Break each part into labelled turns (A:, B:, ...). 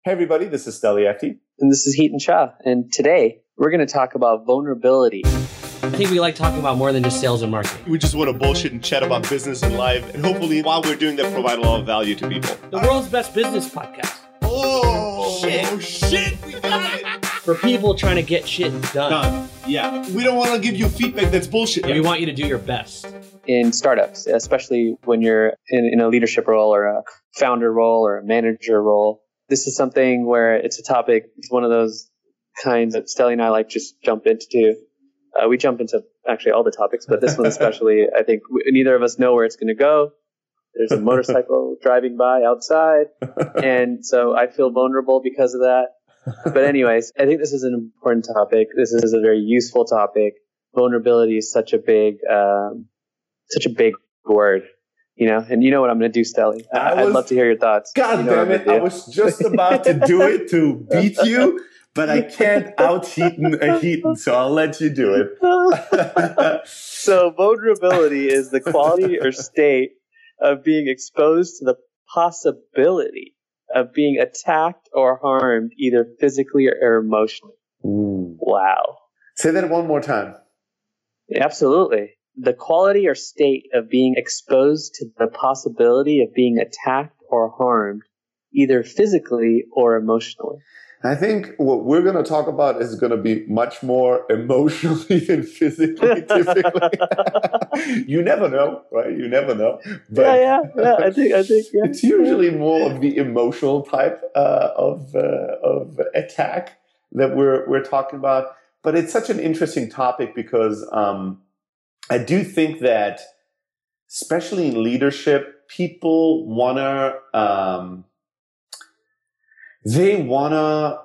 A: Hey everybody, this is Steliakti.
B: And this is Heaton Shah. And today we're going to talk about vulnerability.
C: I think we like talking about more than just sales and marketing.
A: We just want to bullshit and chat about business and life. And hopefully while we're doing that, provide a lot of value to people.
C: The world's best business podcast.
A: Oh, shit, we got it.
C: For people trying to get shit done.
A: Yeah. We don't want to give you feedback that's bullshit.
C: We want you to do your best.
B: In startups, especially when you're in a leadership role or a founder role or a manager role, this is something where it's a topic. It's one of those kinds that Stelly and I like just jump into. We jump into actually all the topics, but this one especially, I think neither of us know where it's going to go. There's a motorcycle driving by outside, and so I feel vulnerable because of that. But anyways, I think this is an important topic. This is a very useful topic. Vulnerability is such a big word, you know. And you know what I'm going to do, Stelly. I'd love to hear your thoughts.
A: God damn it! I was just about to do it to beat you. But I can't out-Heaton, so I'll let you do it.
B: So vulnerability is the quality or state of being exposed to the possibility of being attacked or harmed either physically or emotionally. Wow.
A: Say that one more time.
B: Absolutely. The quality or state of being exposed to the possibility of being attacked or harmed either physically or emotionally.
A: I think what we're going to talk about is going to be much more emotionally than physically, typically. You never know, right? You never know.
B: But yeah. I think
A: it's usually more of the emotional type of attack that we're talking about. But it's such an interesting topic because I do think that, especially in leadership, people want to. They want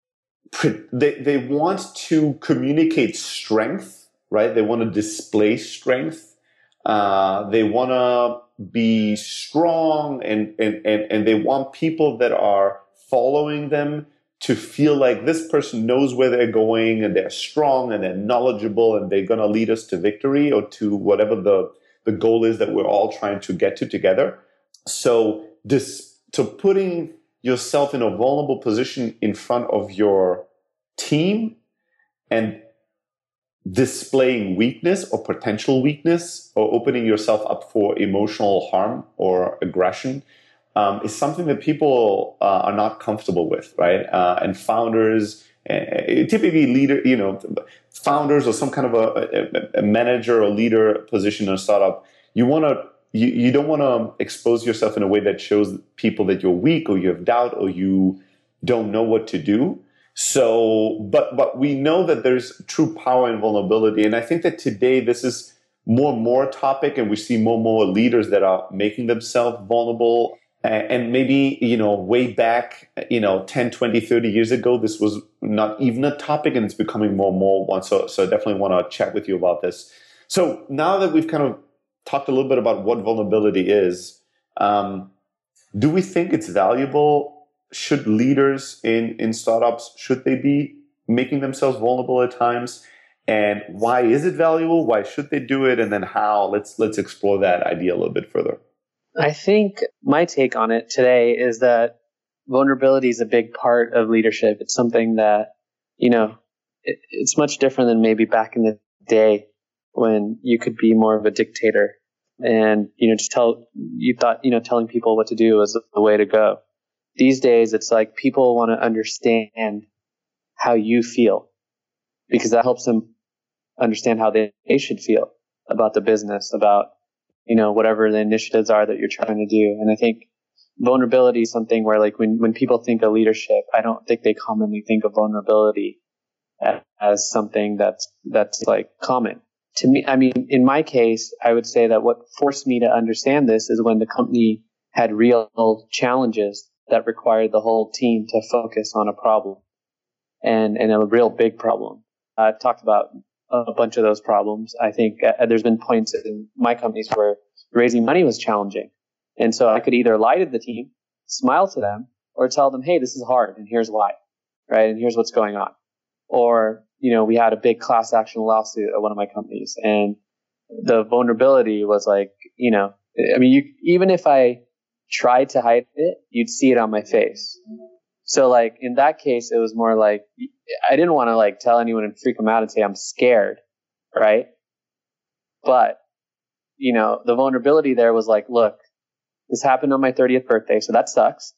A: to communicate strength, right? They want to display strength. They want to be strong and they want people that are following them to feel like this person knows where they're going and they're strong and they're knowledgeable and they're going to lead us to victory or to whatever the goal is that we're all trying to get to together. So putting yourself in a vulnerable position in front of your team and displaying weakness or potential weakness or opening yourself up for emotional harm or aggression is something that people are not comfortable with, right? And founders, typically founders or some kind of a manager or leader position in a startup, you don't want to expose yourself in a way that shows people that you're weak or you have doubt or you don't know what to do. So, but we know that there's true power in vulnerability. And I think that today this is more and more topic and we see more and more leaders that are making themselves vulnerable. And maybe, way back, 10, 20, 30 years ago, this was not even a topic and it's becoming more and more one. So I definitely want to chat with you about this. So now that we've kind of talked a little bit about what vulnerability is. Do we think it's valuable? Should leaders in startups, should they be making themselves vulnerable at times? And why is it valuable? Why should they do it? And then how? Let's explore that idea a little bit further.
B: I think my take on it today is that vulnerability is a big part of leadership. It's something that, it's much different than maybe back in the day when you could be more of a dictator and, telling people what to do was the way to go. These days, it's like people want to understand how you feel because that helps them understand how they should feel about the business, about, whatever the initiatives are that you're trying to do. And I think vulnerability is something where like when people think of leadership, I don't think they commonly think of vulnerability as something that's like common. To me, I mean, in my case, I would say that what forced me to understand this is when the company had real challenges that required the whole team to focus on a problem and a real big problem. I've talked about a bunch of those problems. I think there's been points in my companies where raising money was challenging. And so I could either lie to the team, smile to them, or tell them, hey, this is hard and here's why, right? And here's what's going on. Or, we had a big class action lawsuit at one of my companies and the vulnerability was like, even if I tried to hide it, you'd see it on my face. So like in that case, it was more like, I didn't want to like tell anyone and freak them out and say I'm scared, right? But, you know, the vulnerability there was like, look, this happened on my 30th birthday, so that sucks.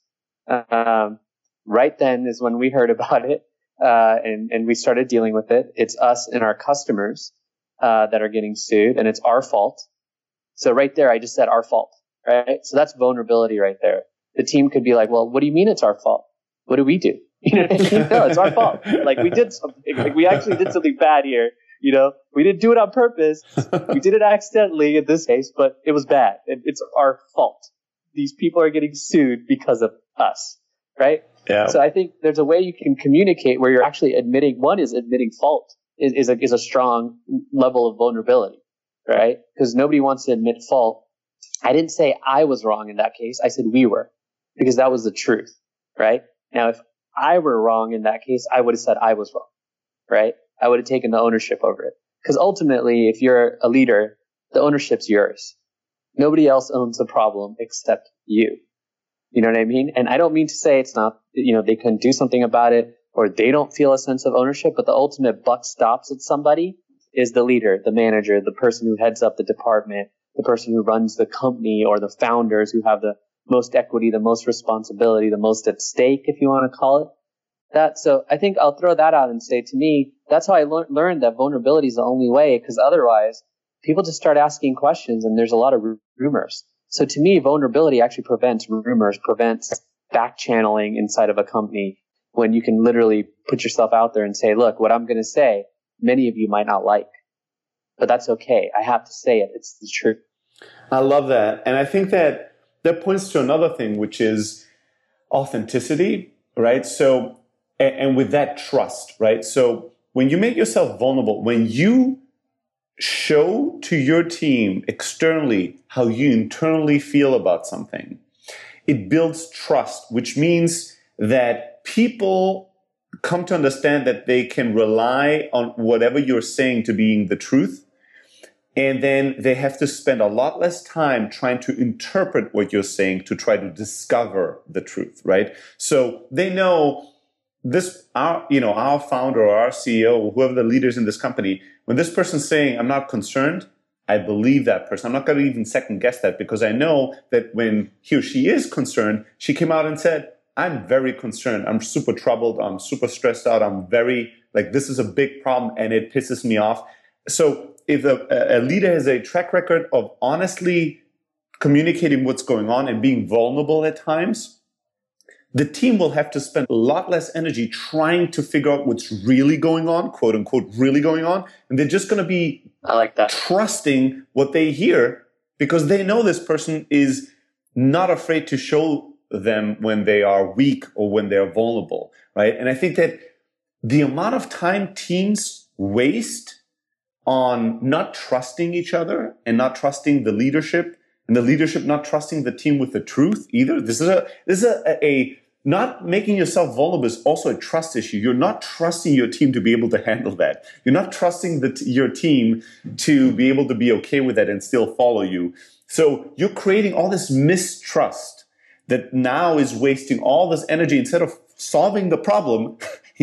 B: Right then is when we heard about it, and we started dealing with it. It's us and our customers that are getting sued, and it's our fault. So right there, I just said our fault, right? So that's vulnerability right there. The team could be like, well, what do you mean it's our fault? What do we do? You know what I mean? No, it's our fault. Like we did something, like we actually did something bad here. You know, we didn't do it on purpose. We did it accidentally in this case, but it was bad. It's our fault. These people are getting sued because of us, right?
A: Yeah.
B: So I think there's a way you can communicate where you're actually admitting, one is admitting fault is a strong level of vulnerability, right? Because nobody wants to admit fault. I didn't say I was wrong in that case. I said we were, because that was the truth, right? Now, if I were wrong in that case, I would have said I was wrong, right? I would have taken the ownership over it. Because ultimately, if you're a leader, the ownership's yours. Nobody else owns the problem except you. You know what I mean? And I don't mean to say it's not, you know, they couldn't do something about it or they don't feel a sense of ownership, but the ultimate buck stops at somebody is the leader, the manager, the person who heads up the department, the person who runs the company, or the founders who have the most equity, the most responsibility, the most at stake, if you want to call it that. So I think I'll throw that out and say, to me, that's how I learned that vulnerability is the only way, because otherwise people just start asking questions and there's a lot of rumors. So to me, vulnerability actually prevents rumors, prevents back channeling inside of a company, when you can literally put yourself out there and say, look, what I'm going to say, many of you might not like, but that's okay. I have to say it. It's the truth.
A: I love that. And I think that points to another thing, which is authenticity, right? So, and with that, trust, right? So when you make yourself vulnerable, when you show to your team externally how you internally feel about something, it builds trust, which means that people come to understand that they can rely on whatever you're saying to being the truth. And then they have to spend a lot less time trying to interpret what you're saying to try to discover the truth, right? So they know this, our founder or our CEO, or whoever the leaders in this company, when this person's saying, I'm not concerned, I believe that person. I'm not going to even second guess that, because I know that when he or she is concerned, she came out and said, I'm very concerned. I'm super troubled. I'm super stressed out. I'm very, this is a big problem and it pisses me off. So if a leader has a track record of honestly communicating what's going on and being vulnerable at times, the team will have to spend a lot less energy trying to figure out what's really going on, quote unquote, really going on. And they're just going to be trusting what they hear, because they know this person is not afraid to show them when they are weak or when they're vulnerable, right? And I think that the amount of time teams waste on not trusting each other and not trusting the leadership, and the leadership not trusting the team with the truth either. This is a not making yourself vulnerable is also a trust issue. You're not trusting your team to be able to handle that. You're not trusting your team to be able to be okay with that and still follow you. So you're creating all this mistrust that now is wasting all this energy instead of solving the problem,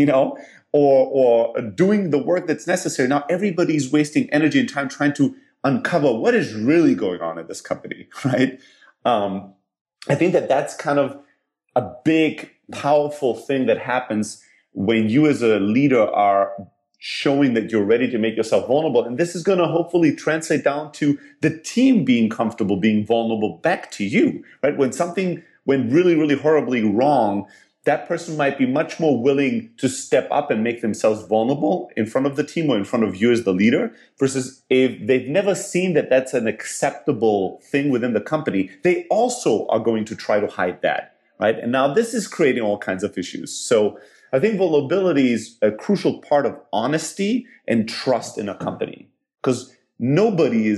A: or doing the work that's necessary. Now everybody's wasting energy and time trying to uncover what is really going on in this company, right? I think that that's kind of a big, powerful thing that happens when you as a leader are showing that you're ready to make yourself vulnerable. And this is going to hopefully translate down to the team being comfortable being vulnerable back to you, right? When something went really, really horribly wrong, that person might be much more willing to step up and make themselves vulnerable in front of the team or in front of you as the leader, versus if they've never seen that that's an acceptable thing within the company, they also are going to try to hide that, right? And now this is creating all kinds of issues. So I think vulnerability is a crucial part of honesty and trust in a company, because nobody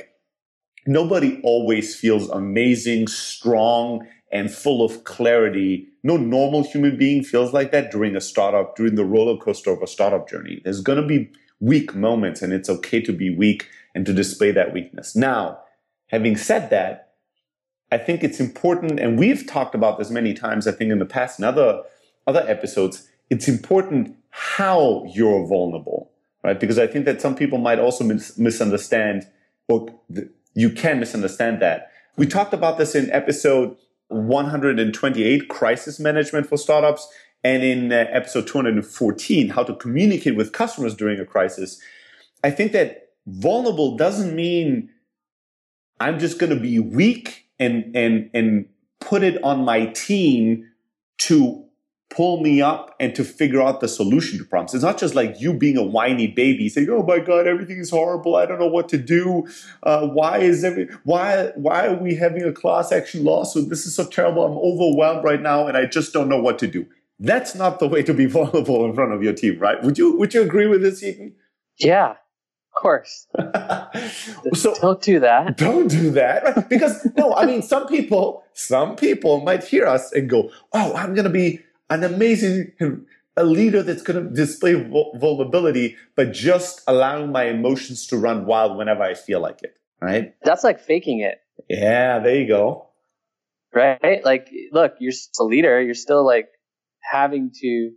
A: always feels amazing, strong, and full of clarity. No normal human being feels like that during a startup, during the roller coaster of a startup journey. There's going to be weak moments, and it's okay to be weak and to display that weakness. Now, having said that, I think it's important, and we've talked about this many times, I think in the past, in other other episodes, it's important how you're vulnerable, right? Because I think that some people might also misunderstand, or you can misunderstand that. We talked about this in episode 128, Crisis Management for Startups, and in episode 214, How to Communicate with Customers During a Crisis. I think that vulnerable doesn't mean I'm just going to be weak and put it on my team to pull me up and to figure out the solution to problems. It's not just like you being a whiny baby saying, "Oh my God, everything is horrible. I don't know what to do. Why are we having a class action lawsuit? This is so terrible. I'm overwhelmed right now and I just don't know what to do." That's not the way to be vulnerable in front of your team, right? Would you agree with this, Ethan?
B: Yeah, of course.
A: So
B: don't do that.
A: Don't do that. Right? Because no, I mean, some people might hear us and go, "Oh, I'm going to be an amazing a leader that's going to display vulnerability, but just allowing my emotions to run wild whenever I feel like it." Right?
B: That's like faking it.
A: Yeah, there you go.
B: Right? Like, look, you're still a leader. You're still like having to,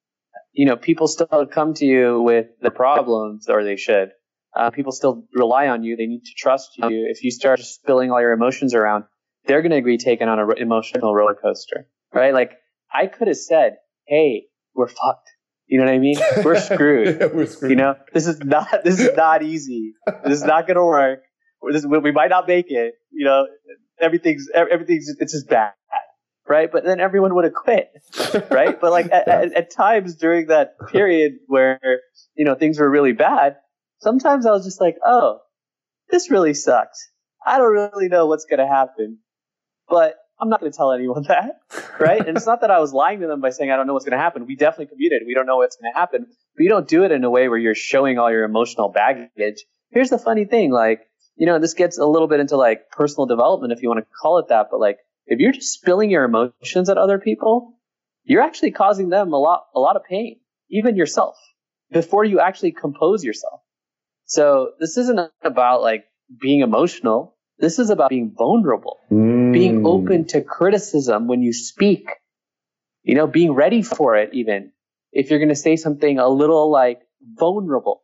B: people still come to you with the problems, or they should. People still rely on you. They need to trust you. If you start spilling all your emotions around, they're going to agree taking on an emotional roller coaster, right? Like, I could have said, "Hey, we're fucked." You know what I mean? We're screwed.
A: Yeah, we're screwed.
B: This is not easy. This is not going to work. We might not make it. Everything's it's just bad. Right? But then everyone would have quit, right? But like at times during that period where, things were really bad, sometimes I was just like, "Oh, this really sucks. I don't really know what's going to happen, but I'm not going to tell anyone that," right? And it's not that I was lying to them by saying I don't know what's going to happen. We definitely communicated. We don't know what's going to happen, but you don't do it in a way where you're showing all your emotional baggage. Here's the funny thing, like, this gets a little bit into like personal development, if you want to call it that, but like, if you're just spilling your emotions at other people, you're actually causing them a lot of pain, even yourself, before you actually compose yourself. So this isn't about like being emotional. This is about being vulnerable, being open to criticism when you speak, being ready for it. Even if you're going to say something a little like vulnerable,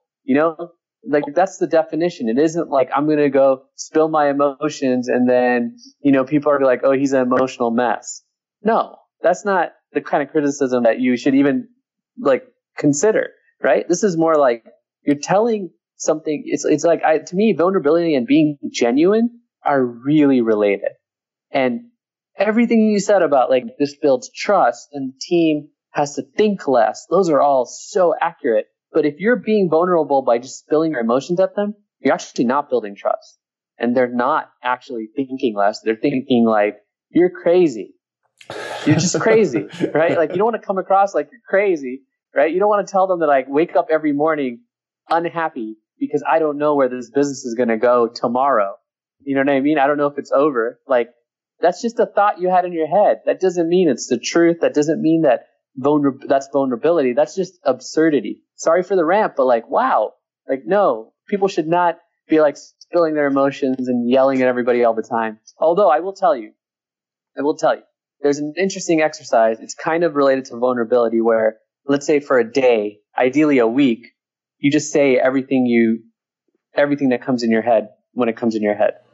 B: like that's the definition. It isn't like I'm going to go spill my emotions and then, people are like, "Oh, he's an emotional mess." No, that's not the kind of criticism that you should even like consider, right? This is more like you're telling something. It's like, to me, vulnerability and being genuine are really related. And everything you said about like this builds trust and the team has to think less, those are all so accurate. But if you're being vulnerable by just spilling your emotions at them, you're actually not building trust. And they're not actually thinking less. They're thinking like, "You're crazy. You're just crazy," right? Like, you don't want to come across like you're crazy, right? You don't want to tell them that I wake up every morning unhappy because I don't know where this business is going to go tomorrow. You know what I mean? I don't know if it's over. Like, that's just a thought you had in your head. That doesn't mean it's the truth. That doesn't mean that that's vulnerability. That's just absurdity. Sorry for the rant, but like, wow. Like, no, people should not be like spilling their emotions and yelling at everybody all the time. Although I will tell you, there's an interesting exercise. It's kind of related to vulnerability where, let's say for a day, ideally a week, you just say everything that comes in your head when it comes in your head.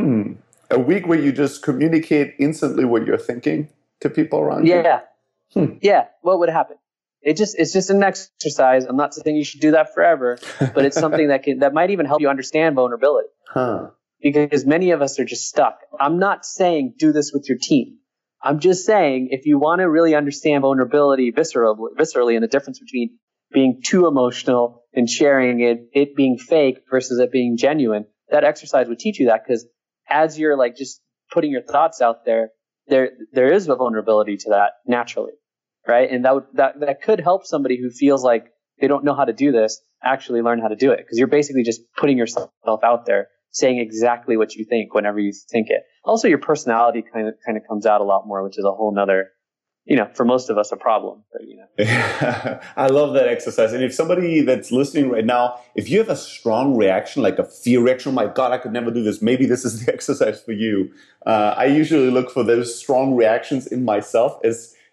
A: A week where you just communicate instantly what you're thinking to people around you?
B: Yeah. Yeah. What would happen? It's just an exercise. I'm not saying you should do that forever, but it's something that might even help you understand vulnerability. Because many of us are just stuck. I'm not saying do this with your team. I'm just saying if you want to really understand vulnerability viscerally and the difference between being too emotional and sharing it being fake versus it being genuine, that exercise would teach you that, because as you're like just putting your thoughts out there is a vulnerability to that naturally, right? And that could help somebody who feels like they don't know how to do this actually learn how to do it, because you're basically just putting yourself out there, saying exactly what you think whenever you think it. Also, your personality kind of comes out a lot more, which is a whole nother, for most of us, a problem. But,
A: I love that exercise. And if somebody that's listening right now, if you have a strong reaction, like a fear reaction, "Oh my God, I could never do this," maybe this is the exercise for you. I usually look for those strong reactions in myself as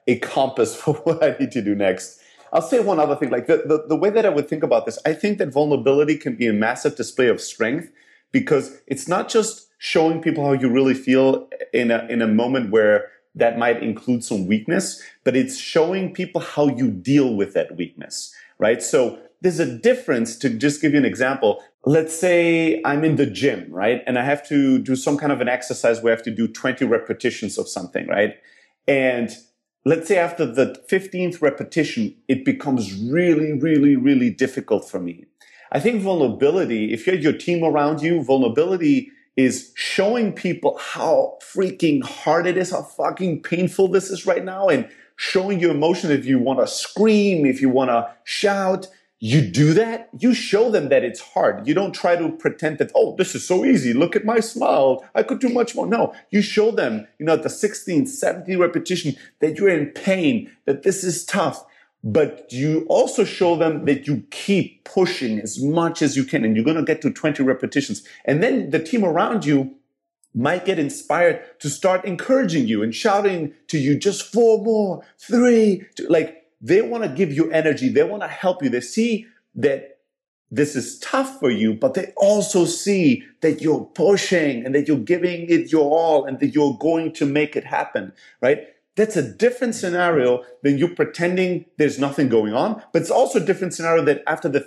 A: a compass for what I need to do next. I'll say one other thing, like the way that I would think about this, I think that vulnerability can be a massive display of strength, because it's not just showing people how you really feel in a moment where that might include some weakness, but it's showing people how you deal with that weakness, right? So there's a difference. To just give you an example, let's say I'm in the gym, right? And I have to do some kind of an exercise where I have to do 20 repetitions of something, right? And let's say after the 15th repetition, it becomes really, really, really difficult for me. I think vulnerability, if you had your team around you, vulnerability is showing people how freaking hard it is, how fucking painful this is right now, and showing your emotion. If you want to scream, if you want to shout, you do that. You show them that it's hard. You don't try to pretend that, oh, this is so easy. Look at my smile. I could do much more. No, you show them, at the 16th, 17th repetition that you're in pain, that this is tough. But you also show them that you keep pushing as much as you can, and you're going to get to 20 repetitions. And then the team around you might get inspired to start encouraging you and shouting to you, just 4 more, 3, 2, like they want to give you energy. They want to help you. They see that this is tough for you, but they also see that you're pushing and that you're giving it your all and that you're going to make it happen, right? That's a different scenario than you pretending there's nothing going on. But it's also a different scenario that after the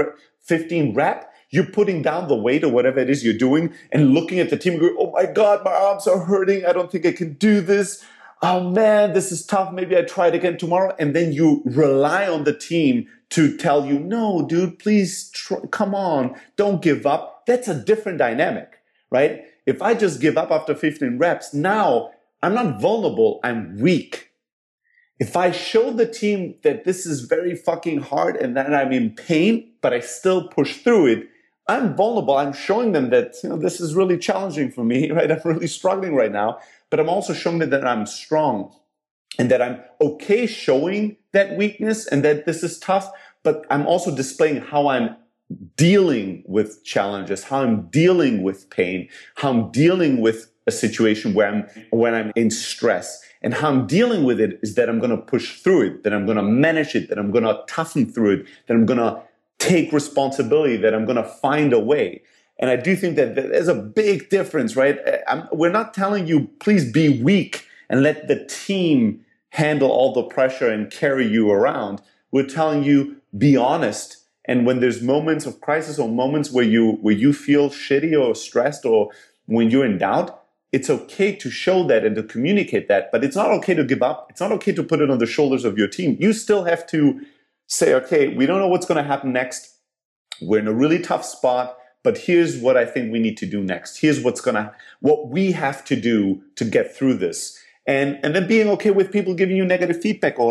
A: 15 rep, you're putting down the weight or whatever it is you're doing and looking at the team and going, oh my God, my arms are hurting. I don't think I can do this. Oh man, this is tough. Maybe I try it again tomorrow. And then you rely on the team to tell you, no, dude, please, come on, don't give up. That's a different dynamic, right? If I just give up after 15 reps, now I'm not vulnerable, I'm weak. If I show the team that this is very fucking hard and that I'm in pain, but I still push through it, I'm vulnerable. I'm showing them that this is really challenging for me, right? I'm really struggling right now, but I'm also showing them that I'm strong and that I'm okay showing that weakness and that this is tough, but I'm also displaying how I'm dealing with challenges, how I'm dealing with pain, how I'm dealing with a situation when I'm in stress, and how I'm dealing with it is that I'm going to push through it, that I'm going to manage it, that I'm going to toughen through it, that I'm going to take responsibility, that I'm going to find a way. And I do think that there's a big difference, right? We're not telling you, please be weak and let the team handle all the pressure and carry you around. We're telling you, be honest. And when there's moments of crisis or moments where you feel shitty or stressed or when you're in doubt, it's okay to show that and to communicate that, but it's not okay to give up. It's not okay to put it on the shoulders of your team. You still have to say, okay, we don't know what's going to happen next. We're in a really tough spot, but here's what I think we need to do next. Here's what we have to do to get through this. And then being okay with people giving you negative feedback or